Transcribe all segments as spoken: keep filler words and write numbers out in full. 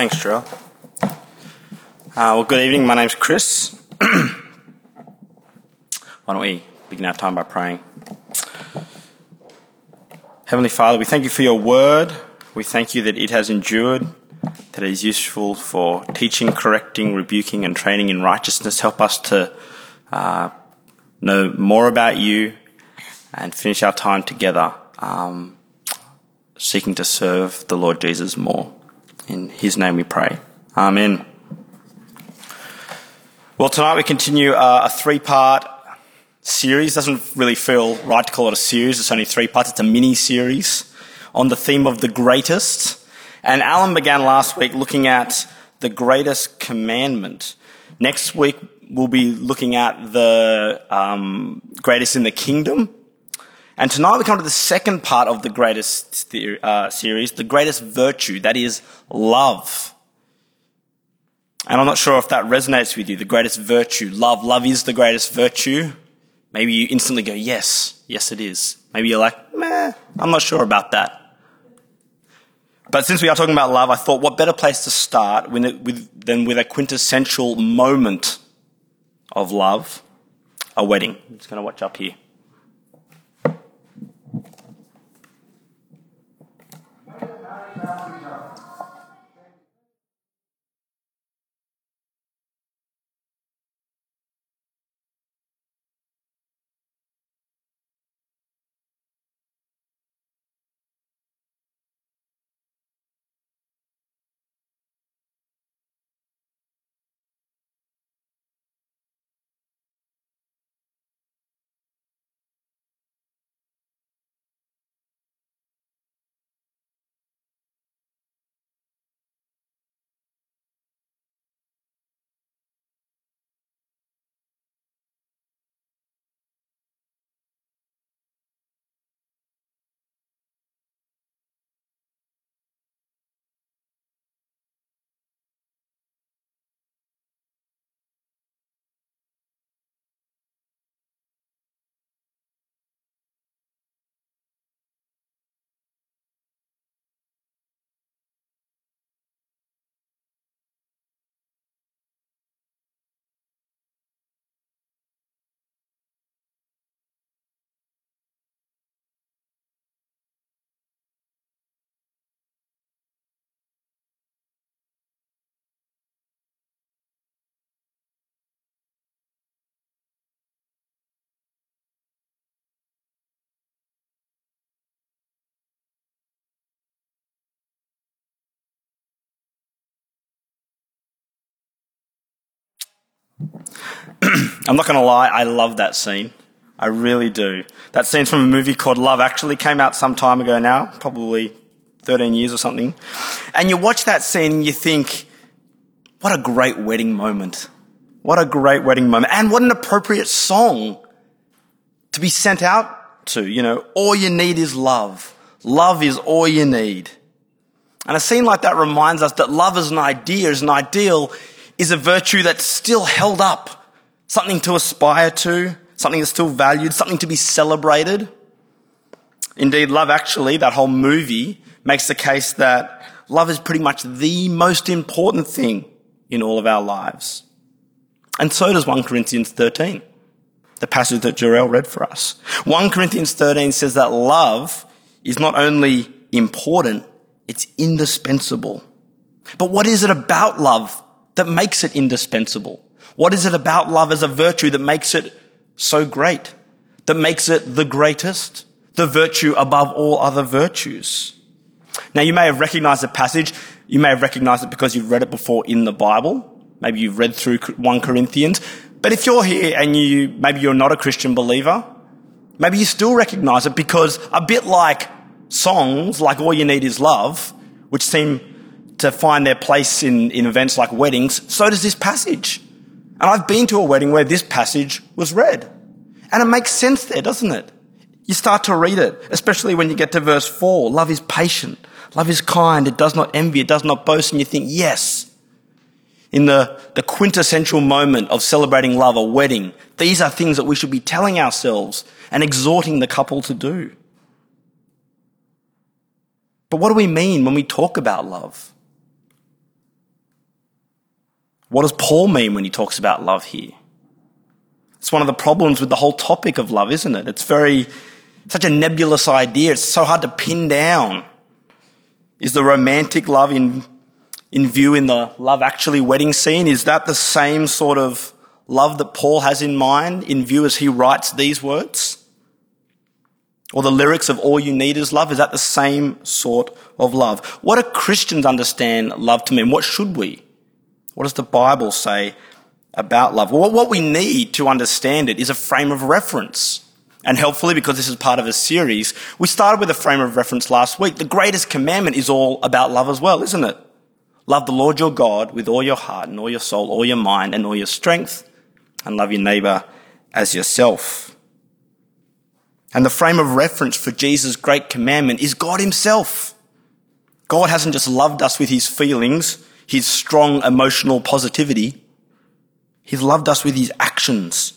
Thanks, Joel. Uh, well, good evening. My name's Chris. Why don't we begin our time by praying? Heavenly Father, we thank you for your word. We thank you that it has endured, that it is useful for teaching, correcting, rebuking, and training in righteousness. Help us to uh, know more about you and finish our time together, um, seeking to serve the Lord Jesus more. In his name we pray. Amen. Well, tonight we continue uh, a three-part series. Doesn't really feel right to call it a series. It's only three parts. It's a mini-series on the theme of the greatest. And Alan began last week looking at the greatest commandment. Next week we'll be looking at the um, greatest in the kingdom. And tonight we come to the second part of the greatest theory, uh, series, the greatest virtue, that is love. And I'm not sure if that resonates with you, the greatest virtue, love. Love is the greatest virtue. Maybe you instantly go, yes, yes it is. Maybe you're like, meh, I'm not sure about that. But since we are talking about love, I thought what better place to start with, with, than with a quintessential moment of love, a wedding. I'm just going to watch up here. I'm not going to lie, I love that scene. I really do. That scene's from a movie called Love Actually, came out some time ago now, probably thirteen years or something. And you watch that scene and you think, what a great wedding moment. What a great wedding moment. And what an appropriate song to be sent out to. You know, all you need is love. Love is all you need. And a scene like that reminds us that love as an idea, as an ideal, is a virtue that's still held up. Something to aspire to, something that's still valued, something to be celebrated. Indeed, Love Actually, that whole movie, makes the case that love is pretty much the most important thing in all of our lives. And so does First Corinthians thirteen, the passage that Jarrell read for us. First Corinthians thirteen says that love is not only important, it's indispensable. But what is it about love that makes it indispensable? What is it about love as a virtue that makes it so great, that makes it the greatest, the virtue above all other virtues? Now, you may have recognized the passage. You may have recognized it because you've read it before in the Bible. Maybe you've read through First Corinthians. But if you're here and you, maybe you're not a Christian believer, maybe you still recognize it because a bit like songs, like All You Need Is Love, which seem to find their place in, in events like weddings, so does this passage. And I've been to a wedding where this passage was read. And it makes sense there, doesn't it? You start to read it, especially when you get to verse four. Love is patient. Love is kind. It does not envy. It does not boast. And you think, yes, in the, the quintessential moment of celebrating love, a wedding, these are things that we should be telling ourselves and exhorting the couple to do. But what do we mean when we talk about love? What does Paul mean when he talks about love here? It's one of the problems with the whole topic of love, isn't it? It's very, such a nebulous idea. It's so hard to pin down. Is the romantic love in, in view in the Love Actually wedding scene, is that the same sort of love that Paul has in mind in view as he writes these words? Or the lyrics of All You Need Is Love, is that the same sort of love? What do Christians understand love to mean? What should we? What does the Bible say about love? Well, what we need to understand it is a frame of reference. And helpfully, because this is part of a series, we started with a frame of reference last week. The greatest commandment is all about love as well, isn't it? Love the Lord your God with all your heart and all your soul, all your mind and all your strength, and love your neighbour as yourself. And the frame of reference for Jesus' great commandment is God himself. God hasn't just loved us with his feelings, his strong emotional positivity. He's loved us with his actions.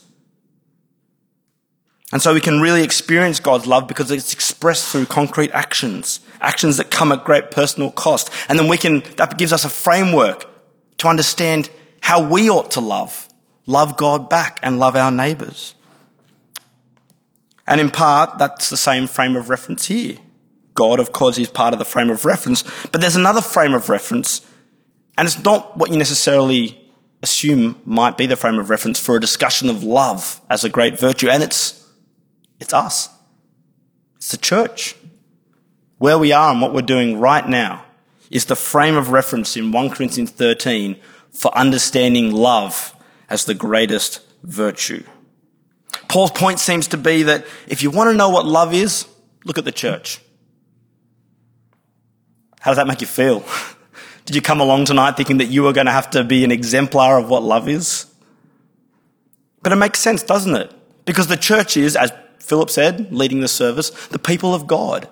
And so we can really experience God's love because it's expressed through concrete actions, actions that come at great personal cost. And then we can, that gives us a framework to understand how we ought to love, love God back and love our neighbours. And in part, that's the same frame of reference here. God, of course, is part of the frame of reference, but there's another frame of reference, and it's not what you necessarily assume might be the frame of reference for a discussion of love as a great virtue, and it's it's us. It's the church. Where we are and what we're doing right now is the frame of reference in First Corinthians thirteen for understanding love as the greatest virtue. Paul's point seems to be that if you want to know what love is, look at the church. How does that make you feel? Did you come along tonight thinking that you were going to have to be an exemplar of what love is? But it makes sense, doesn't it? Because the church is, as Philip said, leading the service, the people of God.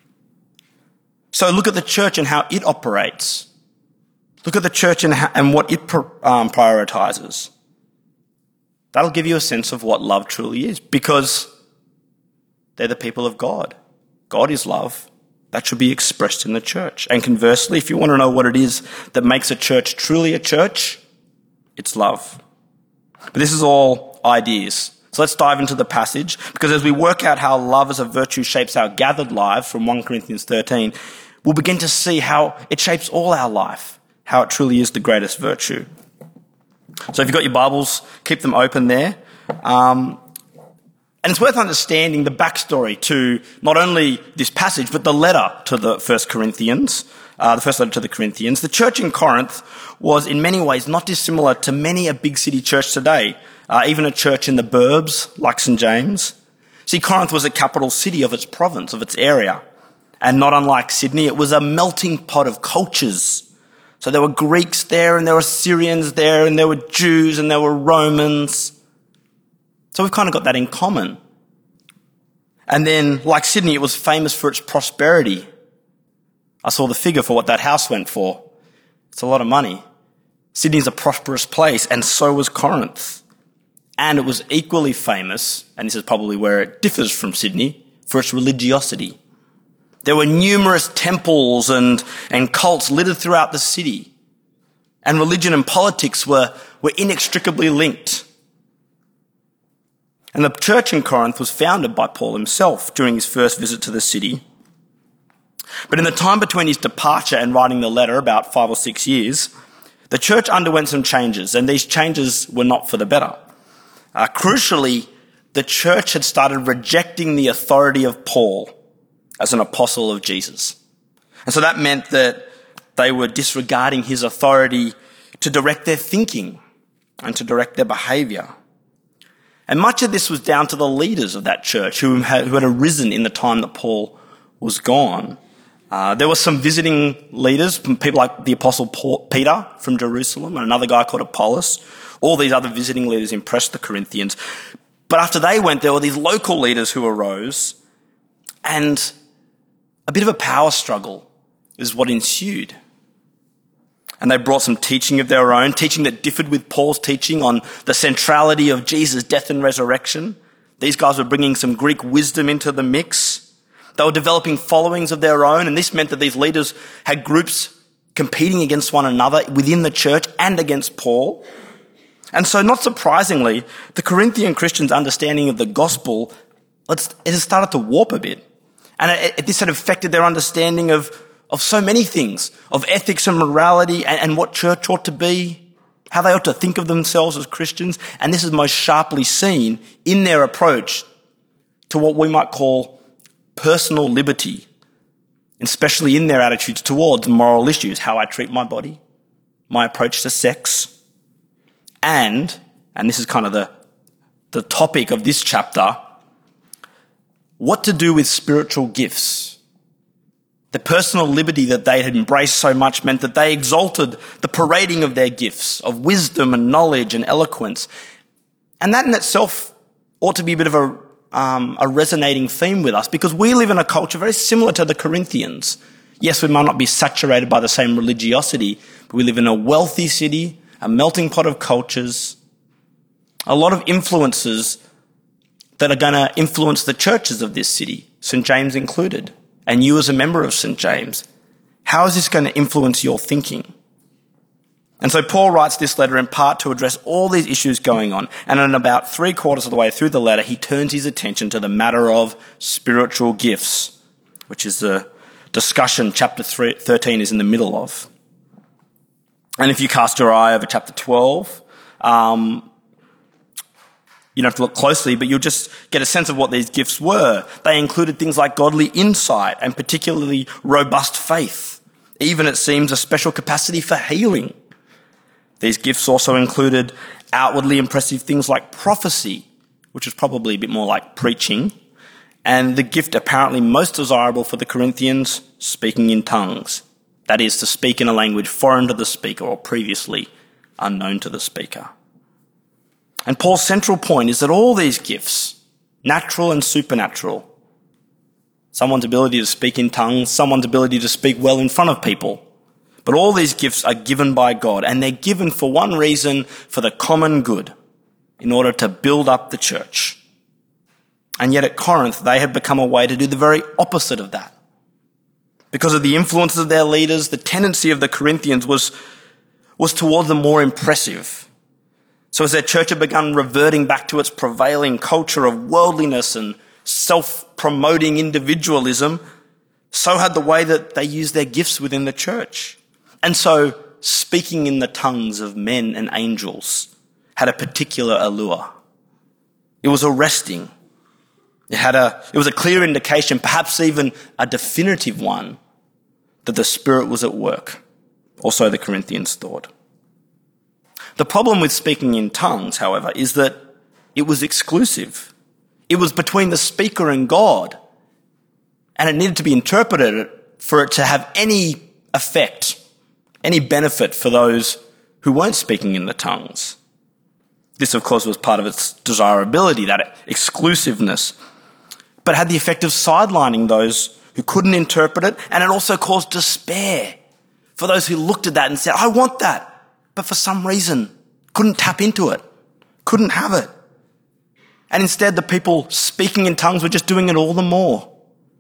So look at the church and how it operates. Look at the church and, how, and what it um, prioritizes. That'll give you a sense of what love truly is, because they're the people of God. God is love. That should be expressed in the church. And conversely, if you want to know what it is that makes a church truly a church, it's love. But this is all ideas. So let's dive into the passage, because as we work out how love as a virtue shapes our gathered lives from First Corinthians thirteen, we'll begin to see how it shapes all our life, how it truly is the greatest virtue. So if you've got your Bibles, keep them open there. Um, and it's worth understanding the backstory to not only this passage, but the letter to the First Corinthians, uh, the first letter to the Corinthians. The church in Corinth was in many ways not dissimilar to many a big city church today, uh, even a church in the burbs like Saint James. See, Corinth was a capital city of its province, of its area. And not unlike Sydney, it was a melting pot of cultures. So there were Greeks there, and there were Syrians there, and there were Jews, and there were Romans. So we've kind of got that in common. And then, like Sydney, it was famous for its prosperity. I saw the figure for what that house went for. It's a lot of money. Sydney's a prosperous place, and so was Corinth. And it was equally famous, and this is probably where it differs from Sydney, for its religiosity. There were numerous temples and, and cults littered throughout the city. And religion and politics were, were inextricably linked. And the church in Corinth was founded by Paul himself during his first visit to the city. But in the time between his departure and writing the letter, about five or six years, the church underwent some changes, and these changes were not for the better. Uh, crucially, the church had started rejecting the authority of Paul as an apostle of Jesus. And so that meant that they were disregarding his authority to direct their thinking and to direct their behaviour. And much of this was down to the leaders of that church who had, who had arisen in the time that Paul was gone. Uh, there were some visiting leaders, people like the apostle Paul, Peter from Jerusalem, and another guy called Apollos. All these other visiting leaders impressed the Corinthians. But after they went, there were these local leaders who arose, and a bit of a power struggle is what ensued. And they brought some teaching of their own, teaching that differed with Paul's teaching on the centrality of Jesus' death and resurrection. These guys were bringing some Greek wisdom into the mix. They were developing followings of their own, and this meant that these leaders had groups competing against one another within the church and against Paul. And so, not surprisingly, the Corinthian Christians' understanding of the gospel, it has started to warp a bit. And it, it, this had affected their understanding of, of so many things, of ethics and morality and, and what church ought to be, how they ought to think of themselves as Christians. And this is most sharply seen in their approach to what we might call personal liberty, especially in their attitudes towards moral issues, how I treat my body, my approach to sex, and, and this is kind of the, the topic of this chapter, what to do with spiritual gifts. The personal liberty that they had embraced so much meant that they exalted the parading of their gifts of wisdom and knowledge and eloquence. And that in itself ought to be a bit of a, um, a resonating theme with us, because we live in a culture very similar to the Corinthians. Yes, we might not be saturated by the same religiosity, but we live in a wealthy city, a melting pot of cultures, a lot of influences that are going to influence the churches of this city, Saint James included, and you as a member of Saint James. How is this going to influence your thinking? And so Paul writes this letter in part to address all these issues going on, and in about three quarters of the way through the letter, he turns his attention to the matter of spiritual gifts, which is the discussion chapter thirteen is in the middle of. And if you cast your eye over chapter twelve, um, you don't have to look closely, but you'll just get a sense of what these gifts were. They included things like godly insight and particularly robust faith. Even, it seems, a special capacity for healing. These gifts also included outwardly impressive things like prophecy, which is probably a bit more like preaching, and the gift apparently most desirable for the Corinthians, speaking in tongues. That is, to speak in a language foreign to the speaker or previously unknown to the speaker. And Paul's central point is that all these gifts, natural and supernatural, someone's ability to speak in tongues, someone's ability to speak well in front of people, but all these gifts are given by God, and they're given for one reason, for the common good, in order to build up the church. And yet at Corinth, they had become a way to do the very opposite of that. Because of the influences of their leaders, the tendency of the Corinthians was, was towards the more impressive. So as their church had begun reverting back to its prevailing culture of worldliness and self-promoting individualism, so had the way that they used their gifts within the church. And so speaking in the tongues of men and angels had a particular allure. It was arresting. It had a, it was a clear indication, perhaps even a definitive one, that the Spirit was at work. Also the Corinthians thought. The problem with speaking in tongues, however, is that it was exclusive. It was between the speaker and God, and it needed to be interpreted for it to have any effect, any benefit for those who weren't speaking in the tongues. This, of course, was part of its desirability, that exclusiveness, but had the effect of sidelining those who couldn't interpret it, and it also caused despair for those who looked at that and said, I want that, but for some reason couldn't tap into it, couldn't have it. And instead, the people speaking in tongues were just doing it all the more.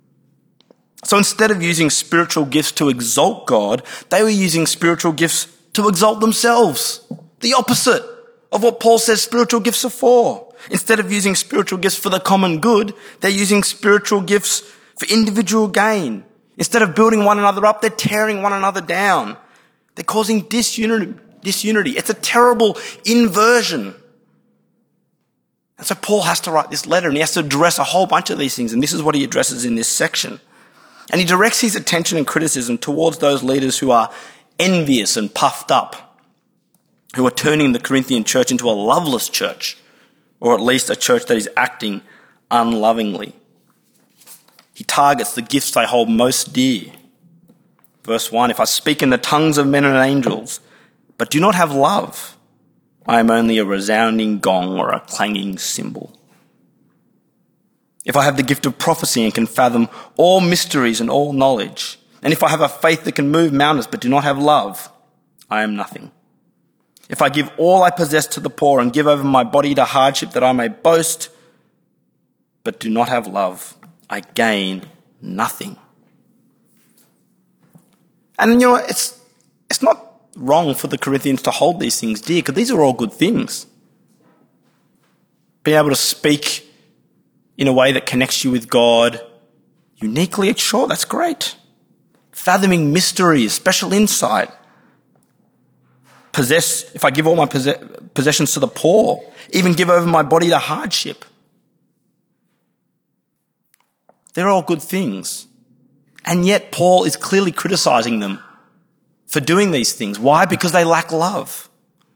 So instead of using spiritual gifts to exalt God, they were using spiritual gifts to exalt themselves. The opposite of what Paul says spiritual gifts are for. Instead of using spiritual gifts for the common good, they're using spiritual gifts for individual gain. Instead of building one another up, they're tearing one another down. They're causing disunity. disunity. It's a terrible inversion. And so Paul has to write this letter, and he has to address a whole bunch of these things, and this is what he addresses in this section. And he directs his attention and criticism towards those leaders who are envious and puffed up, who are turning the Corinthian church into a loveless church, or at least a church that is acting unlovingly. He targets the gifts they hold most dear. Verse one, if I speak in the tongues of men and angels, but do not have love, I am only a resounding gong or a clanging cymbal. If I have the gift of prophecy and can fathom all mysteries and all knowledge, and if I have a faith that can move mountains but do not have love, I am nothing. If I give all I possess to the poor and give over my body to hardship that I may boast, but do not have love, I gain nothing. And you know, it's it's not wrong for the Corinthians to hold these things dear, because these are all good things. Being able to speak in a way that connects you with God uniquely, sure, that's great. Fathoming mysteries, special insight. Possess, if I give all my possess, possessions to the poor, even give over my body to hardship. They're all good things. And yet Paul is clearly criticizing them for doing these things. Why? Because they lack love.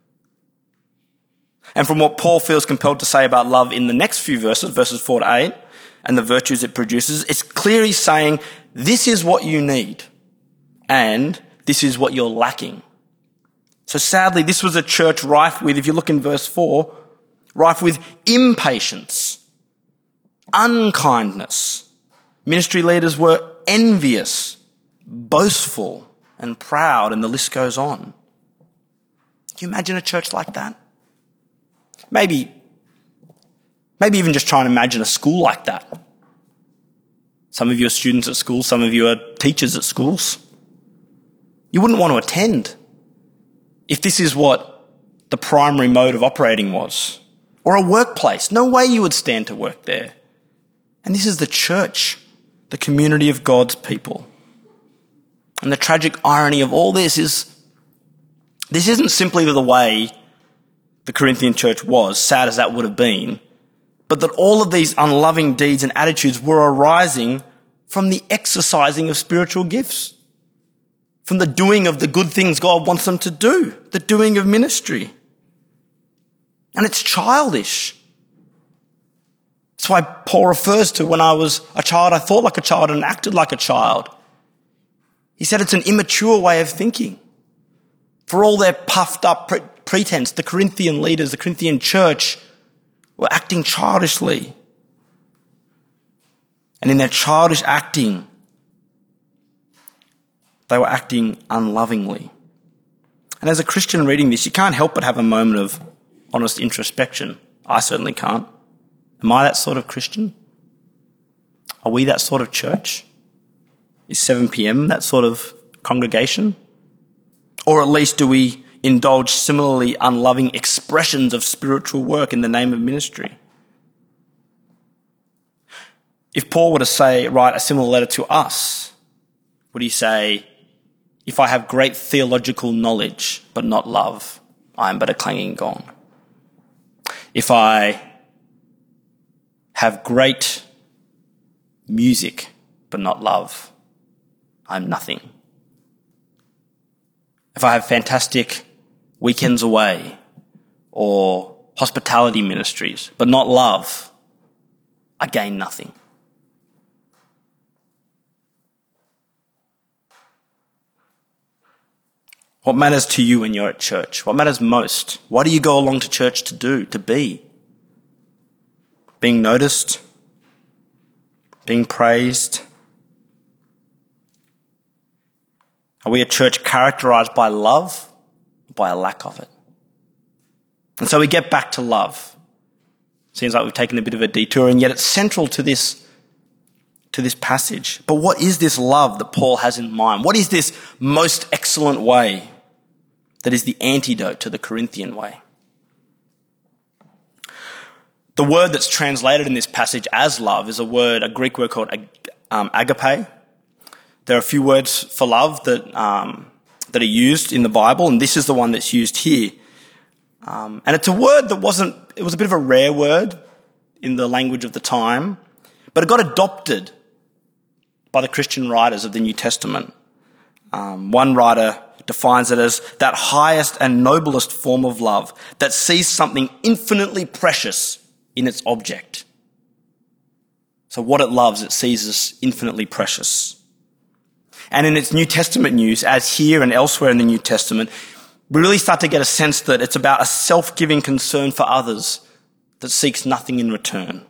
And from what Paul feels compelled to say about love in the next few verses, verses four to eight, and the virtues it produces, it's clear he's saying, this is what you need, and this is what you're lacking. So sadly, this was a church rife with, if you look in verse four, rife with impatience, unkindness. Ministry leaders were envious, boastful, and proud, and the list goes on. Can you imagine a church like that? Maybe, maybe even just try and imagine a school like that. Some of you are students at school, some of you are teachers at schools. You wouldn't want to attend if this is what the primary mode of operating was. Or a workplace. No way you would stand to work there. And this is the church, the community of God's people. And the tragic irony of all this is, this isn't simply the way the Corinthian church was, sad as that would have been, but that all of these unloving deeds and attitudes were arising from the exercising of spiritual gifts, from the doing of the good things God wants them to do, the doing of ministry. And it's childish. That's why Paul refers to, when I was a child, I thought like a child and acted like a child. He said it's an immature way of thinking. For all their puffed up pre- pretense, the Corinthian leaders, the Corinthian church, were acting childishly. And in their childish acting, they were acting unlovingly. And as a Christian reading this, you can't help but have a moment of honest introspection. I certainly can't. Am I that sort of Christian? Are we that sort of church? Is seven p.m. that sort of congregation? Or at least do we indulge similarly unloving expressions of spiritual work in the name of ministry? If Paul were to say, write a similar letter to us, would he say, if I have great theological knowledge but not love, I am but a clanging gong? If I have great music but not love, I'm nothing. If I have fantastic weekends away or hospitality ministries but not love, I gain nothing. What matters to you when you're at church? What matters most? What do you go along to church to do, to be? Being noticed? Being praised? Are we a church characterized by love or by a lack of it? And so we get back to love. Seems like we've taken a bit of a detour, and yet it's central to this, to this passage. But what is this love that Paul has in mind? What is this most excellent way that is the antidote to the Corinthian way? The word that's translated in this passage as love is a word, a Greek word called um, agape. There are a few words for love that um, that are used in the Bible, and this is the one that's used here. Um, and it's a word that wasn't, it was a bit of a rare word in the language of the time, but it got adopted by the Christian writers of the New Testament. Um, one writer defines it as that highest and noblest form of love that sees something infinitely precious in its object. So what it loves, it sees as infinitely precious. And in its New Testament use, as here and elsewhere in the New Testament, we really start to get a sense that it's about a self-giving concern for others that seeks nothing in return.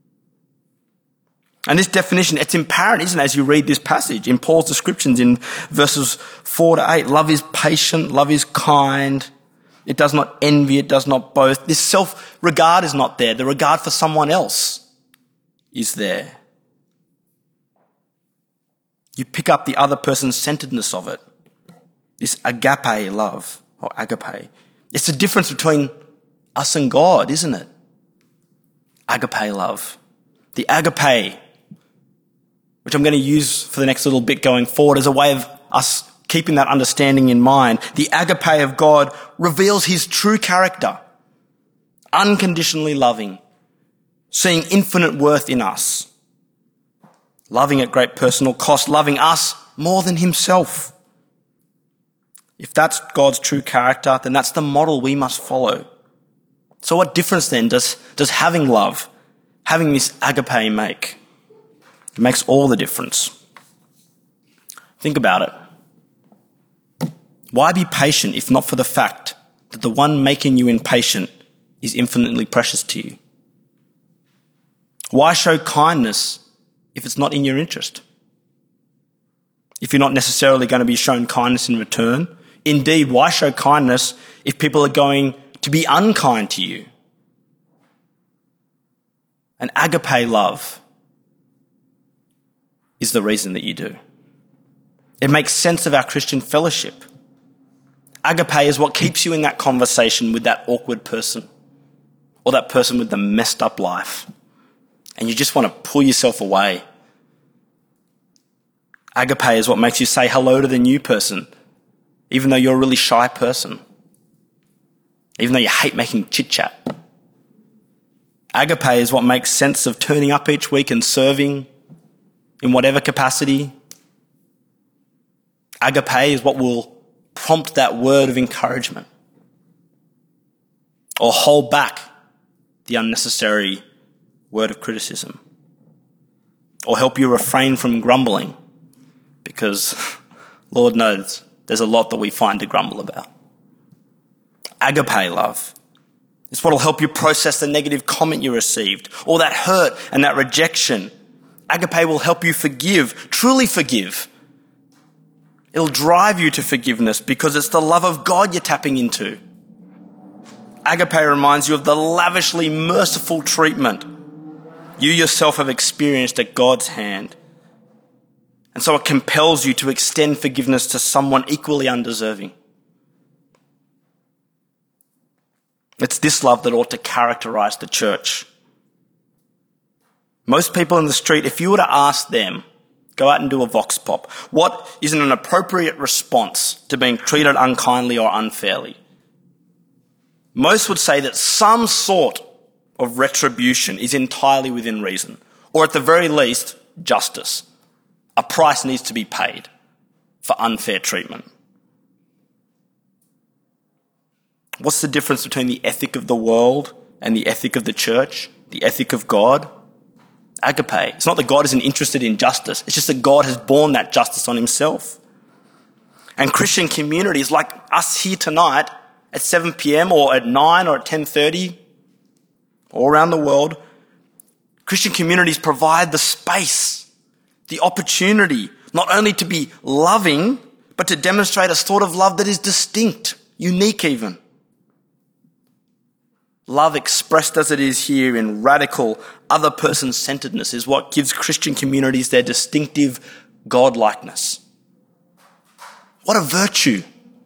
And this definition, it's apparent, isn't it, as you read this passage in Paul's descriptions in verses four to eight. Love is patient, love is kind, it does not envy, it does not boast. This self-regard is not there. The regard for someone else is there. You pick up the other person's centeredness of it. This agape love, or agape. It's the difference between us and God, isn't it? Agape love. The agape, which I'm going to use for the next little bit going forward as a way of us keeping that understanding in mind. The agape of God reveals his true character, unconditionally loving, seeing infinite worth in us, loving at great personal cost, loving us more than himself. If that's God's true character, then that's the model we must follow. So what difference then does, does having love, having this agape make? It makes all the difference. Think about it. Why be patient if not for the fact that the one making you impatient is infinitely precious to you? Why show kindness if it's not in your interest? If you're not necessarily going to be shown kindness in return? Indeed, why show kindness if people are going to be unkind to you? An agape love is the reason that you do. It makes sense of our Christian fellowship. Agape is what keeps you in that conversation with that awkward person or that person with the messed up life, and you just want to pull yourself away. Agape is what makes you say hello to the new person, even though you're a really shy person, even though you hate making chit-chat. Agape is what makes sense of turning up each week and serving in whatever capacity. Agape is what will prompt that word of encouragement or hold back the unnecessary word of criticism or help you refrain from grumbling, because Lord knows there's a lot that we find to grumble about. Agape love is what will help you process the negative comment you received or that hurt and that rejection. Agape will help you forgive, truly forgive. It'll drive you to forgiveness because it's the love of God you're tapping into. Agape reminds you of the lavishly merciful treatment you yourself have experienced at God's hand. And so it compels you to extend forgiveness to someone equally undeserving. It's this love that ought to characterize the church. Most people in the street, if you were to ask them, go out and do a vox pop, what is an appropriate response to being treated unkindly or unfairly? Most would say that some sort of retribution is entirely within reason, or at the very least, justice. A price needs to be paid for unfair treatment. What's the difference between the ethic of the world and the ethic of the church, the ethic of God? Agape. It's not that God isn't interested in justice. It's just that God has borne that justice on himself. And Christian communities like us here tonight at seven p.m. or at nine or at ten thirty, all around the world, Christian communities provide the space, the opportunity, not only to be loving, but to demonstrate a sort of love that is distinct, unique even. Love expressed as it is here in radical other person-centeredness is what gives Christian communities their distinctive God-likeness. What a virtue.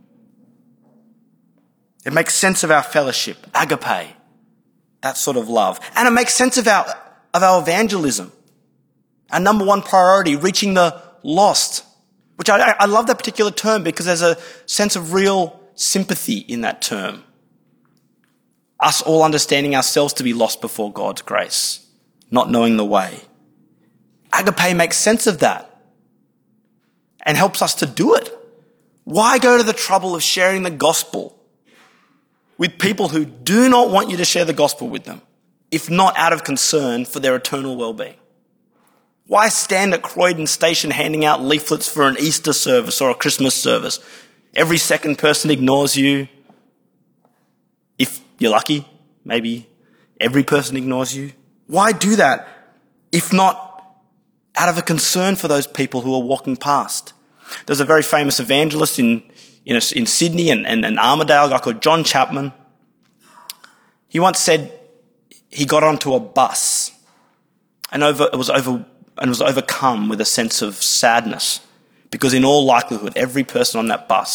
It makes sense of our fellowship, agape, that sort of love. And it makes sense of our, of our evangelism. Our number one priority, reaching the lost, which I, I love that particular term because there's a sense of real sympathy in that term. Us all understanding ourselves to be lost before God's grace, not knowing the way. Agape makes sense of that and helps us to do it. Why go to the trouble of sharing the gospel with people who do not want you to share the gospel with them, if not out of concern for their eternal well-being? Why stand at Croydon Station handing out leaflets for an Easter service or a Christmas service? Every second person ignores you. If you're lucky, maybe every person ignores you. Why do that if not out of a concern for those people who are walking past? There's a very famous evangelist in in, a, in Sydney and, and, and Armidale, a guy called John Chapman. He once said he got onto a bus and over it was over and was overcome with a sense of sadness because in all likelihood every person on that bus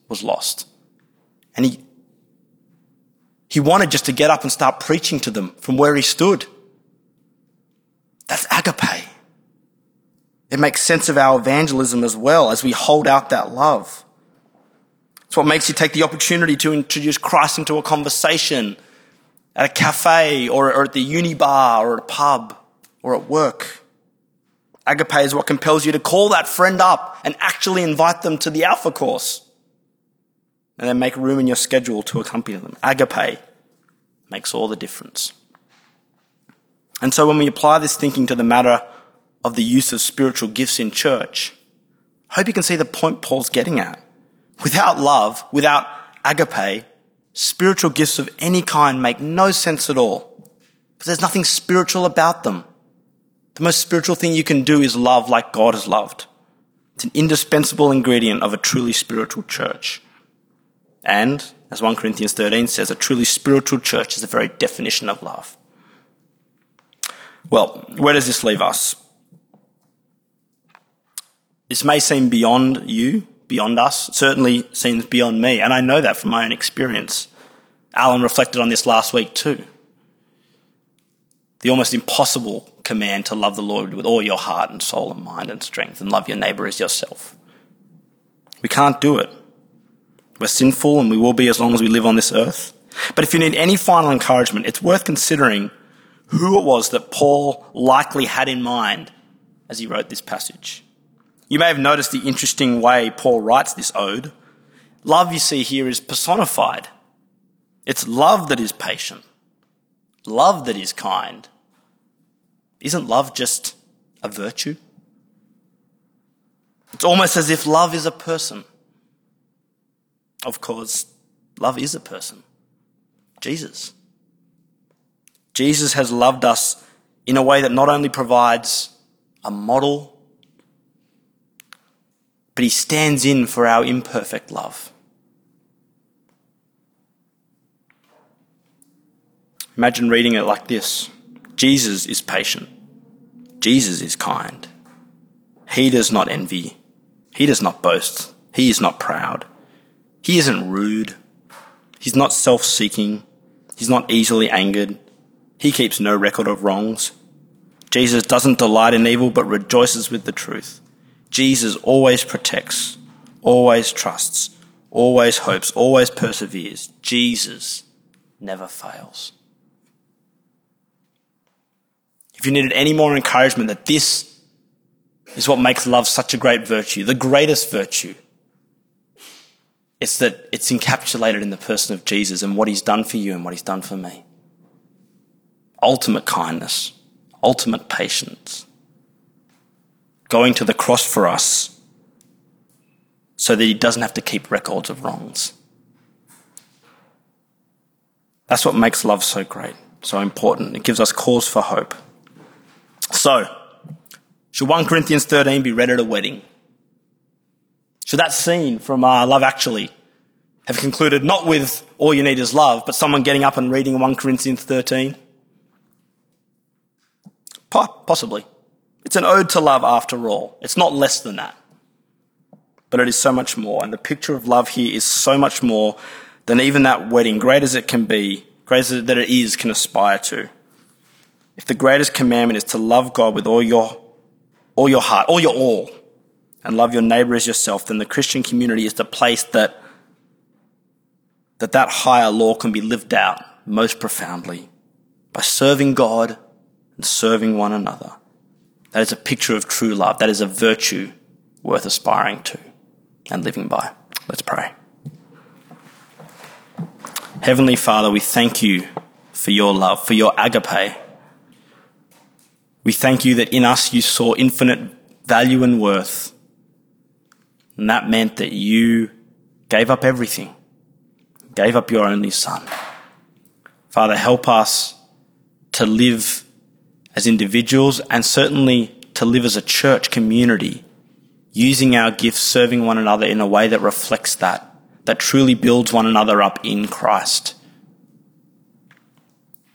was lost. And he, he wanted just to get up and start preaching to them from where he stood. That's agape. It makes sense of our evangelism as well as we hold out that love. It's what makes you take the opportunity to introduce Christ into a conversation at a cafe or, or at the uni bar or at a pub or at work. Agape is what compels you to call that friend up and actually invite them to the Alpha course and then make room in your schedule to accompany them. Agape makes all the difference. And so when we apply this thinking to the matter of the use of spiritual gifts in church, I hope you can see the point Paul's getting at. Without love, without agape, spiritual gifts of any kind make no sense at all, because there's nothing spiritual about them. The most spiritual thing you can do is love like God is loved. It's an indispensable ingredient of a truly spiritual church. And, as First Corinthians thirteen says, a truly spiritual church is the very definition of love. Well, where does this leave us? This may seem beyond you, beyond us. It certainly seems beyond me, and I know that from my own experience. Alan reflected on this last week too. The almost impossible command to love the Lord with all your heart and soul and mind and strength and love your neighbour as yourself. We can't do it. We're sinful and we will be as long as we live on this earth. But if you need any final encouragement, it's worth considering who it was that Paul likely had in mind as he wrote this passage. You may have noticed the interesting way Paul writes this ode. Love, you see here, is personified. It's love that is patient. Love that is kind. Isn't love just a virtue? It's almost as if love is a person. Of course, love is a person. Jesus. Jesus has loved us in a way that not only provides a model, but he stands in for our imperfect love. Imagine reading it like this. Jesus is patient. Jesus is kind. He does not envy. He does not boast. He is not proud. He isn't rude. He's not self-seeking. He's not easily angered. He keeps no record of wrongs. Jesus doesn't delight in evil, but rejoices with the truth. Jesus always protects, always trusts, always hopes, always perseveres. Jesus never fails. If you needed any more encouragement that this is what makes love such a great virtue, the greatest virtue, it's that it's encapsulated in the person of Jesus and what he's done for you and what he's done for me. Ultimate kindness, ultimate patience, going to the cross for us so that he doesn't have to keep records of wrongs. That's what makes love so great, so important. It gives us cause for hope. So, should First Corinthians thirteen be read at a wedding? Should that scene from uh, Love Actually have concluded not with all you need is love, but someone getting up and reading First Corinthians thirteen? Possibly. It's an ode to love after all. It's not less than that. But it is so much more. And the picture of love here is so much more than even that wedding, great as it can be, great as that it is, can aspire to. If the greatest commandment is to love God with all your, all your heart, all your all, and love your neighbour as yourself, then the Christian community is the place that that, that higher law can be lived out most profoundly by serving God and serving one another. That is a picture of true love. That is a virtue worth aspiring to and living by. Let's pray. Heavenly Father, we thank you for your love, for your agape. We thank you that in us you saw infinite value and worth, and that meant that you gave up everything, gave up your only Son. Father, help us to live as individuals and certainly to live as a church community, using our gifts, serving one another in a way that reflects that, that truly builds one another up in Christ.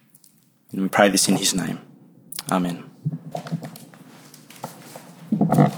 And we pray this in his name. Amen.